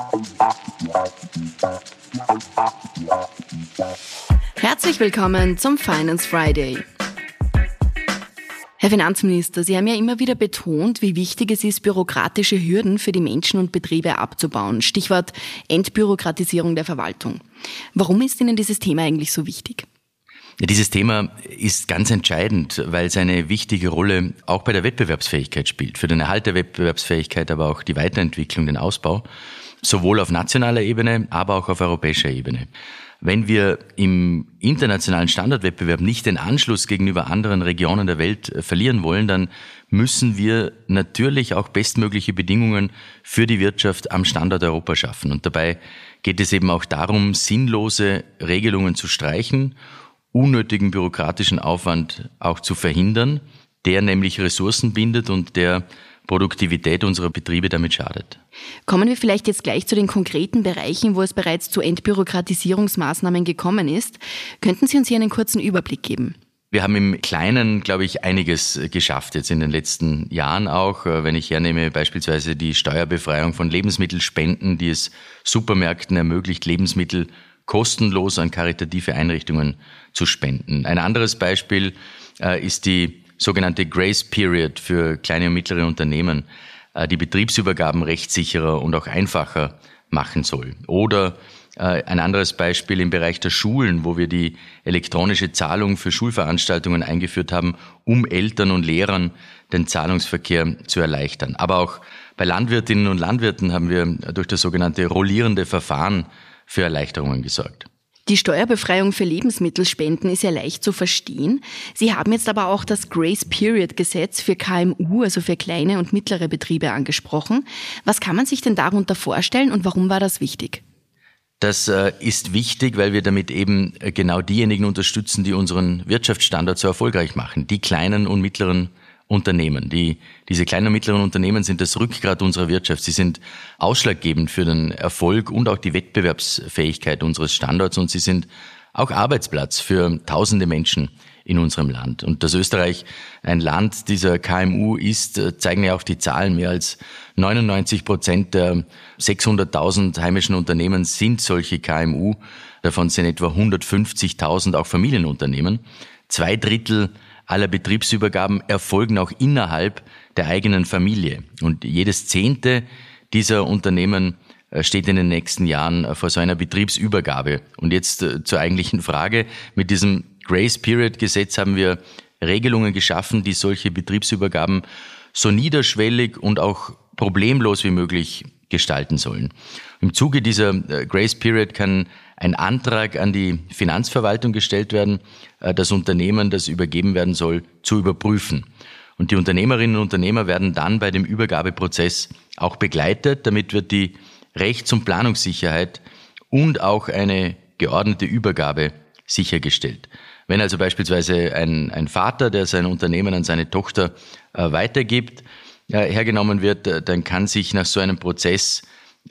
Herzlich willkommen zum Finance Friday. Herr Finanzminister, Sie haben ja immer wieder betont, wie wichtig es ist, bürokratische Hürden für die Menschen und Betriebe abzubauen. Stichwort Entbürokratisierung der Verwaltung. Warum ist Ihnen dieses Thema eigentlich so wichtig? Ja, dieses Thema ist ganz entscheidend, weil es eine wichtige Rolle auch bei der Wettbewerbsfähigkeit spielt. Für den Erhalt der Wettbewerbsfähigkeit, aber auch die Weiterentwicklung, den Ausbau. Sowohl auf nationaler Ebene, aber auch auf europäischer Ebene. Wenn wir im internationalen Standardwettbewerb nicht den Anschluss gegenüber anderen Regionen der Welt verlieren wollen, dann müssen wir natürlich auch bestmögliche Bedingungen für die Wirtschaft am Standort Europa schaffen. Und dabei geht es eben auch darum, sinnlose Regelungen zu streichen, unnötigen bürokratischen Aufwand auch zu verhindern, der nämlich Ressourcen bindet und der Produktivität unserer Betriebe damit schadet. Kommen wir vielleicht jetzt gleich zu den konkreten Bereichen, wo es bereits zu Entbürokratisierungsmaßnahmen gekommen ist. Könnten Sie uns hier einen kurzen Überblick geben? Wir haben im Kleinen, glaube ich, einiges geschafft jetzt in den letzten Jahren auch. Wenn ich hernehme beispielsweise die Steuerbefreiung von Lebensmittelspenden, die es Supermärkten ermöglicht, Lebensmittel kostenlos an karitative Einrichtungen zu spenden. Ein anderes Beispiel ist die sogenannte Grace Period für kleine und mittlere Unternehmen, die Betriebsübergaben rechtssicherer und auch einfacher machen soll. Oder ein anderes Beispiel im Bereich der Schulen, wo wir die elektronische Zahlung für Schulveranstaltungen eingeführt haben, um Eltern und Lehrern den Zahlungsverkehr zu erleichtern. Aber auch bei Landwirtinnen und Landwirten haben wir durch das sogenannte rollierende Verfahren für Erleichterungen gesorgt. Die Steuerbefreiung für Lebensmittelspenden ist ja leicht zu verstehen. Sie haben jetzt aber auch das Grace Period Gesetz für KMU, also für kleine und mittlere Betriebe, angesprochen. Was kann man sich denn darunter vorstellen und warum war das wichtig? Das ist wichtig, weil wir damit eben genau diejenigen unterstützen, die unseren Wirtschaftsstandort so erfolgreich machen, die kleinen und mittleren Unternehmen. Diese kleinen und mittleren Unternehmen sind das Rückgrat unserer Wirtschaft. Sie sind ausschlaggebend für den Erfolg und auch die Wettbewerbsfähigkeit unseres Standorts und sie sind auch Arbeitsplatz für tausende Menschen in unserem Land. Und dass Österreich ein Land dieser KMU ist, zeigen ja auch die Zahlen. Mehr als 99% der 600.000 heimischen Unternehmen sind solche KMU. Davon sind etwa 150.000 auch Familienunternehmen. 2/3 aller Betriebsübergaben erfolgen auch innerhalb der eigenen Familie. Und jedes 10. dieser Unternehmen steht in den nächsten Jahren vor so einer Betriebsübergabe. Und jetzt zur eigentlichen Frage. Mit diesem Grace Period Gesetz haben wir Regelungen geschaffen, die solche Betriebsübergaben so niederschwellig und auch problemlos wie möglich gestalten sollen. Im Zuge dieser Grace Period kann ein Antrag an die Finanzverwaltung gestellt werden, das Unternehmen, das übergeben werden soll, zu überprüfen. Und die Unternehmerinnen und Unternehmer werden dann bei dem Übergabeprozess auch begleitet. Damit wird die Rechts- und Planungssicherheit und auch eine geordnete Übergabe sichergestellt. Wenn also beispielsweise ein Vater, der sein Unternehmen an seine Tochter weitergibt, hergenommen wird, dann kann sich nach so einem Prozess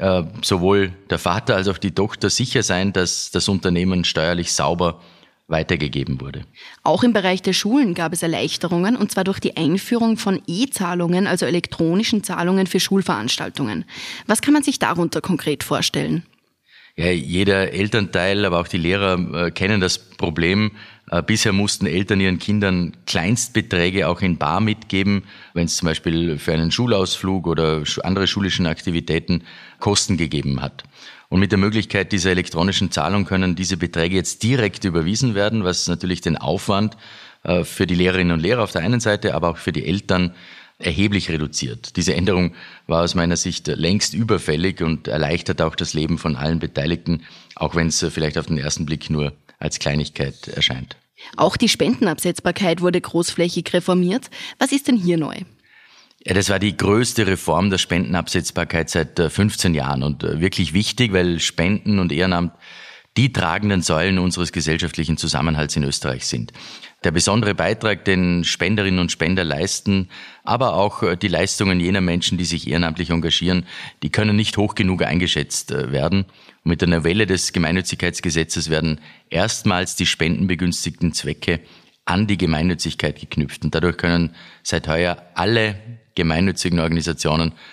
sowohl der Vater als auch die Tochter sicher sein, dass das Unternehmen steuerlich sauber weitergegeben wurde. Auch im Bereich der Schulen gab es Erleichterungen, und zwar durch die Einführung von E-Zahlungen, also elektronischen Zahlungen für Schulveranstaltungen. Was kann man sich darunter konkret vorstellen? Ja, jeder Elternteil, aber auch die Lehrer kennen das Problem. Bisher mussten Eltern ihren Kindern Kleinstbeträge auch in bar mitgeben, wenn es zum Beispiel für einen Schulausflug oder andere schulischen Aktivitäten Kosten gegeben hat. Und mit der Möglichkeit dieser elektronischen Zahlung können diese Beträge jetzt direkt überwiesen werden, was natürlich den Aufwand für die Lehrerinnen und Lehrer auf der einen Seite, aber auch für die Eltern erheblich reduziert. Diese Änderung war aus meiner Sicht längst überfällig und erleichtert auch das Leben von allen Beteiligten, auch wenn es vielleicht auf den ersten Blick nur als Kleinigkeit erscheint. Auch die Spendenabsetzbarkeit wurde großflächig reformiert. Was ist denn hier neu? Ja, das war die größte Reform der Spendenabsetzbarkeit seit 15 Jahren und wirklich wichtig, weil Spenden und Ehrenamt die tragenden Säulen unseres gesellschaftlichen Zusammenhalts in Österreich sind. Der besondere Beitrag, den Spenderinnen und Spender leisten, aber auch die Leistungen jener Menschen, die sich ehrenamtlich engagieren, die können nicht hoch genug eingeschätzt werden. Und mit der Novelle des Gemeinnützigkeitsgesetzes werden erstmals die spendenbegünstigten Zwecke an die Gemeinnützigkeit geknüpft. Und dadurch können seit heuer alle gemeinnützigen Organisationen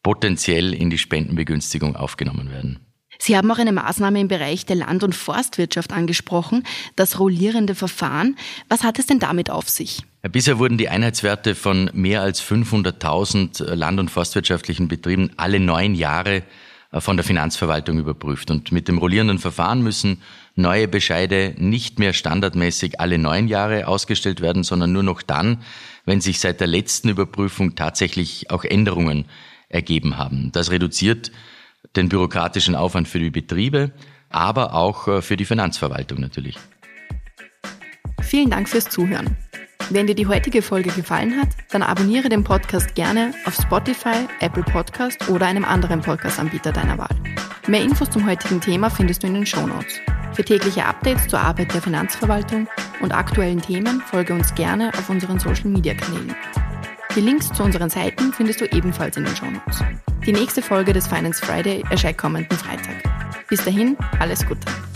potenziell in die Spendenbegünstigung aufgenommen werden. Sie haben auch eine Maßnahme im Bereich der Land- und Forstwirtschaft angesprochen, das rollierende Verfahren. Was hat es denn damit auf sich? Bisher wurden die Einheitswerte von mehr als 500.000 land- und forstwirtschaftlichen Betrieben alle 9 Jahre von der Finanzverwaltung überprüft. Und mit dem rollierenden Verfahren müssen neue Bescheide nicht mehr standardmäßig alle 9 Jahre ausgestellt werden, sondern nur noch dann, wenn sich seit der letzten Überprüfung tatsächlich auch Änderungen ergeben haben. Das reduziert den bürokratischen Aufwand für die Betriebe, aber auch für die Finanzverwaltung natürlich. Vielen Dank fürs Zuhören. Wenn dir die heutige Folge gefallen hat, dann abonniere den Podcast gerne auf Spotify, Apple Podcast oder einem anderen Podcast-Anbieter deiner Wahl. Mehr Infos zum heutigen Thema findest du in den Shownotes. Für tägliche Updates zur Arbeit der Finanzverwaltung und aktuellen Themen folge uns gerne auf unseren Social-Media-Kanälen. Die Links zu unseren Seiten findest du ebenfalls in den Shownotes. Die nächste Folge des Finance Friday erscheint kommenden Freitag. Bis dahin, alles Gute.